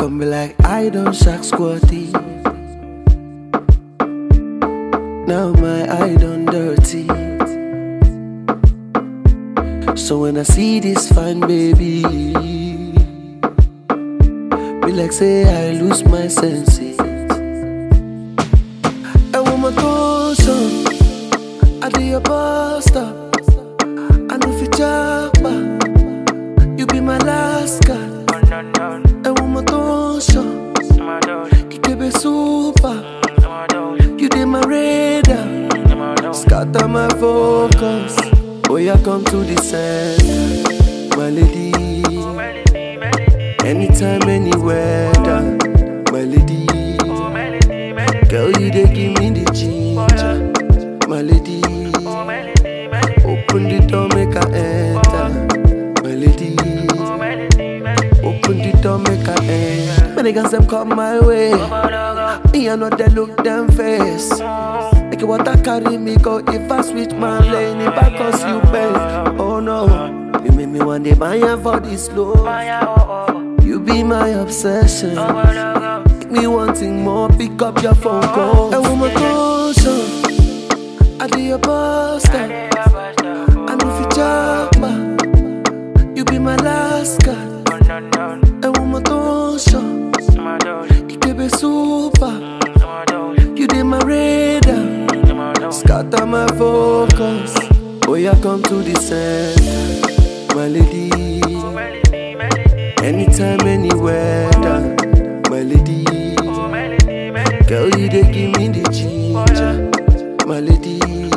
come be like I don't shack squatty. Now my eye done dirty. So when I see this fine baby, be like say I lose my senses. And when my toes I do your bus stop. I know if you jump, you be my last guy. And when my toes you can be super. You did my radar, scatter my focus. Oh, yeah, come to the center, my lady. Anytime, anywhere, my lady. Girl, you they give me the ginger, my lady. Open the door, make her enter, my lady. Open the door, make her enter. Many guys them come my way. Me I know they look them face. Like water carry me go if I switch my lane. If I cause you pain, oh no. You make me one day buy for this love. You be my obsession. Make me wanting more, pick up your phone call. And when my calls I do your bus stop. And if you jump, you be my last guy. And when my calls you can be super. You did my radar, scatter my focus. Oh, yeah, come to the center, my lady. Anytime, anywhere, my lady. Girl, you they give me the ginger, my lady.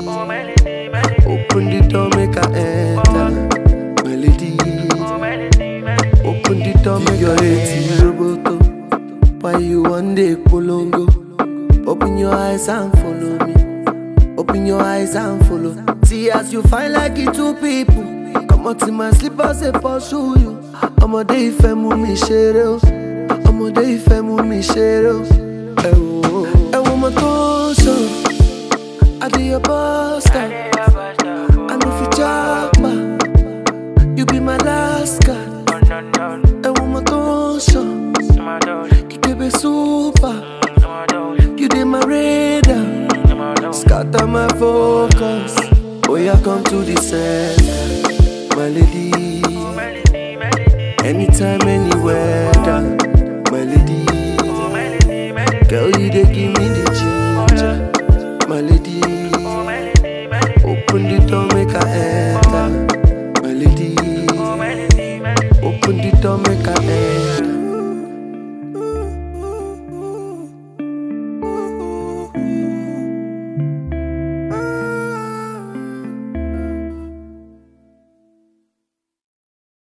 Open the door, make her enter, my lady. Open the door, make her enter. Why you one day polongo? Open your eyes and follow me. Open your eyes and follow. See as you find like it two people. Come out in my slippers and pursue you. I'm a day femu mi shero. I'm a day femu mi shero. And when my toes I do your bus stop. And if you jump, you be my last guy. And when my toes you can be super. You did my radar, scatter my focus. Oh, yeah, come to the center, my lady. Anytime, anywhere, my lady. Girl, you they give me the ginger, my lady. Open the door, make her enter, my lady. Open the door, make